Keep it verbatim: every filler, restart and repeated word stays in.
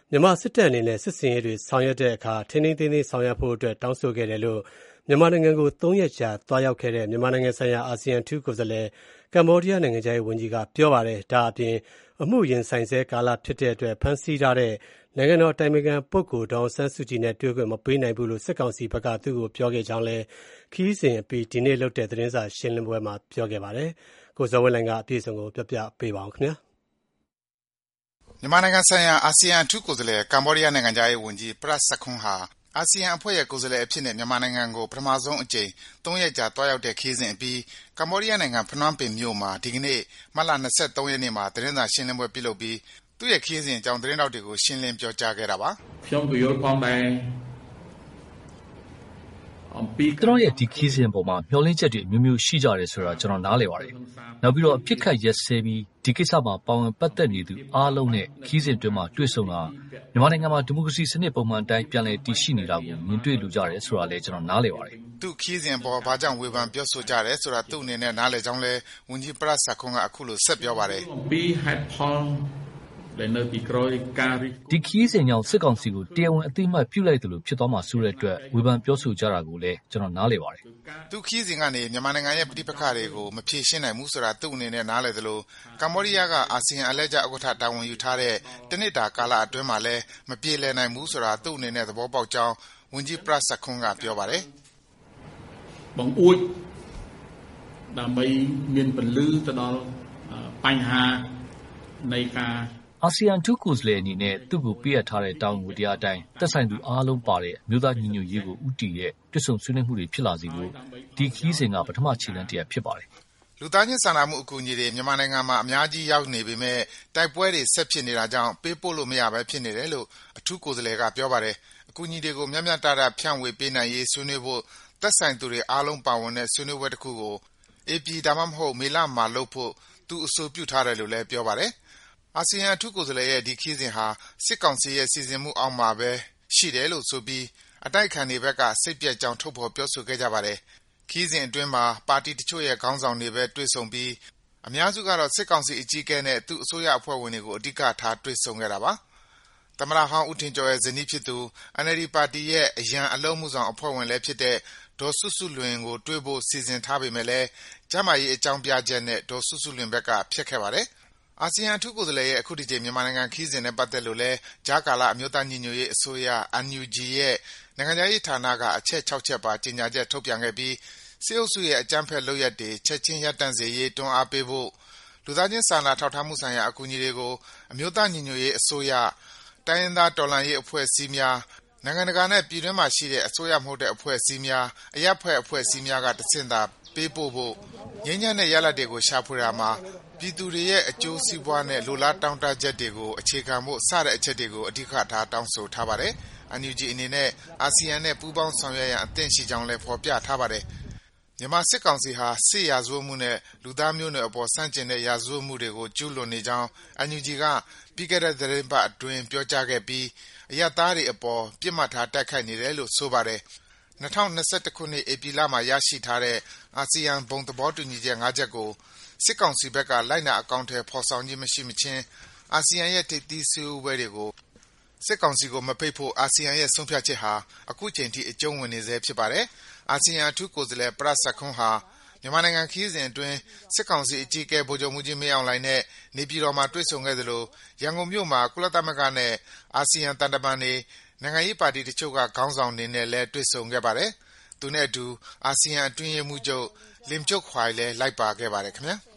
မြန်မာစစ်တပ်အနေနဲ့စစ်ဆင်ရေးတွေဆောင်ရွက်တဲ့အခါထိန်းထိန်းသိမ်းသိမ်းဆောင်ရွက်ဖို့အတွက်တောင်းဆိုခဲ့တယ်လို့မြန်မာနိုင်ငံကိုသုံးရက်ကြာသွားရောက်ခဲ့တဲ့မြန်မာနိုင်ငံဆိုင်ရာအာဆီယံအထူးကိုယ်စားလှယ်ကမ္ဘောဒီးယားနိုင်ငံခြားရေးဝန်ကြီးကပြောပါတယ်။ဒါအပြင်အမှုရင်ဆိုင်ဆဲကာလဖြစ်တဲ့အတွက်ဖမ်းဆီးထားတဲ့နိုင်ငံတော်တိုင်ပင်ခံပုဂ္ဂိုလ်ဒေါ်အောင်ဆန်းစုကြည်နဲ့တွေ့ခွင့်မပေးနိုင်ဘူးလို့စစ်ကောင်စီဘက်ကသူ့ကိုပြောခဲ့ကြောင်းလည်းခရီးစဉ်အပြီးဒီနေ့လုပ်တဲ့သတင်းစာရှင်းလင်းပွဲမှာပြောခဲ့ပါတယ်။ကိုဇော်ဝင်းလိုင်ကအပြည့်အစုံကိုပြောပြပေးပါဦးခင်ဗျာ။မြန်မာနိုင်ငံဆိုင်ရာအာဆီယံအထူးကိုယ်စားလှယ်ကမ္ဘောဒီးယားနိုင်ငံခြားရေးဝန်ကြီးပရတ်ဆခွန်းဟာအာဆီယံအဖွဲ့ရဲ့ကိုယ်စားလှယ်အဖြစ်နဲ့မြန်မာနိုင်ငံကိုပထမဆုံးအကြိမ်သုံးရက်ကြာသွားရောက်တဲ့ခရီးစဉ်အပြီးကမ္ဘောဒီးယားနိုင်ငံဖနွမ်းပင်မြို့မှာဒီကနေ့မတ်လ၂၃ရက်နေ့မှာသတင်းစာရှင်းလင်းပွဲပြုလုပ်ပြီးသူ့ရဲ့ခရီးစဉ်အကြောင်းသတင်းတောက်တွေကိုရှင်းလင်းပြောကြားခဲ့တာပါ။ខ្ញុំကိုယုံပေါင်းတယ်သူတို့ရဲ့ဒီခီးစဉ်ပေါ်မှာမျှော်လင့်ချက်တွေအမျိုးမျိုးရှိကြတယ်ဆိုတာကျွန်တော်နားလည်ပါတယ်။နောက်ပြီးတော့အဖြစ်ခတ်ရက်စဲပြီးဒီကိစ္စမှာပါဝင်ပတ်သက်နေသူအားလုံးနဲ့ခီးစဉ်တွင်မှာတွေ့ဆုံတာမြန်မာနိုင်ငံမှာဒီမိုကရေစီစနစ်ပုံမှန်တိုင်းပြန်လည်တည်ရှိနေတာကိုမြင်တွေ့လူကြတယ်ဆိုတာလည်းကျွန်တော်နားလည်ပါတယ်။သူ့ခီးစဉ်ပေါ်ဘာကြောင့်ဝေဖန်ပြောဆိုကြတယ်ဆိုတာသူ့အနေနဲ့နားလည်ကြောင်းလဲဝန်ကြီးပရတ်ဆခွန်းကအခုလိုဆက်ပြောပါတယ်ဒီခီးစဉ်ကြောင့်စစ်ကောင်စီကိုတရားဝင်အသိအမှတ်ပြုလိုက်တယ်လို့ဖြစ်သွားမှာဆိုတဲ့အတွက်ဝေဖန်ပြောဆိုကြတာကိုလည်းကျွန်တော်နားလည်ပါတယ်။သူခီးစဉ်ကနေမြန်မာနိုင်ငံရဲ့ပြည်ပခါတွေကိုမဖြေရှင်းနိုင်ဘူးဆိုတာသူ့အနေနဲ့နားလည်သလိုကမ္ဘောဒီးယားကအာဆီယံအလဲကျဥက္ကဋ္ဌတာဝန်ယူထားတဲ့တနစ်တာကာလအတွင်းမှာလည်းမပြေလည်နိုင်ဘူးဆိုတာသူ့အနေနဲ့သဘောပေါက်ကြောင်းဝန်ကြီးပရတ်ဆခွန်းကပြောပါတယ်။បងអួចដើម្បីមានពលឺទៅដល់បញ្ហានៃការအာဆီယံထူးကိုယ်စားလှယ်အနေနဲ့သူ့ကိုပေးအပ်ထားတဲ့တောင်းဝန်တရားအတိုင်းသက်ဆိုင်သူအားလုံးပါတဲ့မြို့သားညီညွတ်ရေးကိုဥတီရဲ့တွစ်ဆုံဆွေးနွေးမှုတွေဖြစ်လာစေဖို့ဒီခီးစဉ်ကပထမခြေလှမ်းတစ်ရပ်ဖြစ်ပါတယ်။လူသားချင်းစာနာမှုအကူအညီတွေမြန်မာနိုင်ငံမှာအများကြီးရောက်နေပေမဲ့တိုက်ပွဲတွေဆက်ဖြစ်နေတာကြောင့်ပေးပို့လို့မရဘဲဖြစ်နေတယ်လို့အထူးကိုယ်စားလှယ်ကပြောပါတယ်။အကူအညီတွေကိုမြတ်မြတ်တရဖြန့်ဝေပေးနိုင်ရေးဆွေးနွေးဖို့သက်ဆိုင်သူတွေအားလုံးပါဝင်တဲ့ဆွေးနွေးပွဲတစ်ခုကိုအေပီဒါမှမဟုတ်မေလမှာလုပ်ဖို့သူအဆိုပြုထားတယ်လို့လည်းပြောပါတယ်။အာဆီယံအထူးကိုယ်စားလှယ်ရဲ့ဒီခီးစဉ်ဟာစစ်ကောင်စီရဲ့စီစဉ်မှုအောက်မှာပဲရှိတယ်လို့ဆိုပြီးအတိုက်ခံတွေဘက်ကစိတ်ပြက်ကြောင်းထုတ်ဖော်ပြောဆိုခဲ့ကြပါတယ်။ခီးစဉ်အတွင်းမှာပါတီတချို့ရဲ့ခေါင်းဆောင်တွေပဲတွေ့ဆုံပြီးအများစုကတော့စစ်ကောင်စီအကြီးအကဲနဲ့သူ့အစိုးရအဖွဲ့ဝင်တွေကိုအဓိကထားတွေ့ဆုံခဲ့တာပါ။သမ္မတဟောင်းဦးထင်ကျော်ရဲ့ဇနီးဖြစ်သူ အန်အယ်လ်ဒီပါတီရဲ့အရန်အလုံးမှုဆောင်အဖွဲ့ဝင်လည်းဖြစ်တဲ့ဒေါ်စုစုလွင်ကိုတွေ့ဖို့စီစဉ်ထားပေမဲ့လည်းကျန်းမာရေးအကြောင်းပြချက်နဲ့ဒေါ်စုစုလွင်ဘက်ကဖျက်ခဲ့ပါတယ်။အာဆီယံအထူးကိုယ်စားလှယ်ရဲ့အခုဒီကြိမ်မြန်မာနိုင်ငံခီးစဉ်နဲ့ပတ်သက်လို့လဲကြားကာလအမျိုးသားညီညွတ်ရေးအစိုးရ အန်ယူဂျီ ရဲ့နိုင်ငံခြားရေးဌာနကအချက်၆ချက်ပါကြေညာချက်ထုတ်ပြန်ခဲ့ပြီးစစ်အုပ်စုရဲ့အကြမ်းဖက်လုပ်ရပ်တွေချက်ချင်းရပ်တန့်စေရေးတွန်းအားပေးဖို့လူသားချင်းစာနာထောက်ထားမှုဆိုင်ရာအကူအညီတွေကိုအမျိုးသားညီညွတ်ရေးအစိုးရတိုင်းရင်းသားတော်လှန်ရေးအဖွဲ့အစည်းများနိုင်ငံတကာနဲ့ပြည်တွင်းမှာရှိတဲ့အစိုးရမဟုတ်တဲ့အဖွဲ့အစည်းများအရပ်ဖက်အဖွဲ့အစည်းများကတဆင့်သာပေးပို့ဖို့ငြိမ်းချမ်းတဲ့ရလဒ်တွေကိုရှာဖွေတာမှာပြည်သူတွေရဲ့အကျိုးစီးပွားနဲ့လိုလားတောင်းတချက်တွေကိုအခြေခံဖို့စတဲ့အချက်တွေကိုအဓိကထားတောင်းဆိုထားပါတယ်။ အန်ယူဂျီအနေနဲ့အာဆီယံနဲ့ပူးပေါင်းဆောင်ရွက်ရန်အသင့်ရှိကြောင်းလည်းဖော်ပြထားပါတယ်။မြန်မာစစ်ကောင်စီဟာစစ်ရာဇဝတ်မှုနဲ့လူသားမျိုးနွယ်အပေါ်ဆန့်ကျင်တဲ့ရာဇဝတ်မှုတွေကိုကျူးလွန်နေကြောင်းအန်ယူဂျီကပြီးခဲ့တဲ့သတင်းပတ်အတွင်းပြောကြားခဲ့ပြီးအရပ်သားတွေအပေါ်ပြစ်မှတ်ထားတိုက်ခိုက်နေတယ်လို့ဆိုပါတယ်။၂၀၂၁ခုနှစ်ဧပြီလမှာရရှိထားတဲ့အာဆီယံဘုံသဘောတူညီချက်၅ချက်ကိုစစ်ကောင်စီဘက်ကလိုက်နာအကောင့်ထဲဖော်ဆောင်ခြင်းမရှိမချင်းအာဆီယံရဲ့ထိပ်သီးစည်းဝေးပွဲတွေကိုစစ်ကောင်စီကိုမဖိတ်ဖို့အာဆီယံရဲ့ဆုံးဖြတ်ချက်ဟာအခုချိန်ထိအကျုံးဝင်နေဆဲဖြစ်ပါတယ်။အာဆီယံအထူးကိုယ်စားလှယ်ပရတ်ဆခွန်းဟာမြန်မာနိုင်ငံခီးစဉ်အတွင်းစစ်ကောင်စီအကြီးအကဲဗိုလ်ချုပ်မှုကြီးမင်းအောင်လှိုင်နဲ့နေပြည်တော်မှာတွေ့ဆုံခဲ့သလိုရန်ကုန်မြို့မှာကုလသမဂ္ဂနဲ့အာဆီယံတန်တမန်တွေနိုင်ငံရေးပါတီတချို့ကခေါင်းဆောင်တွေနဲ့လည်းတွေ့ဆုံခဲ့ပါတယ်။သူနဲ့အတူအာဆီယံအတွင်းရေးမှူးချုပ်လင်ကျုပ်ခွိုင်လည်းလိုက်ပါခဲ့ပါတယ်ခင်ဗျာ။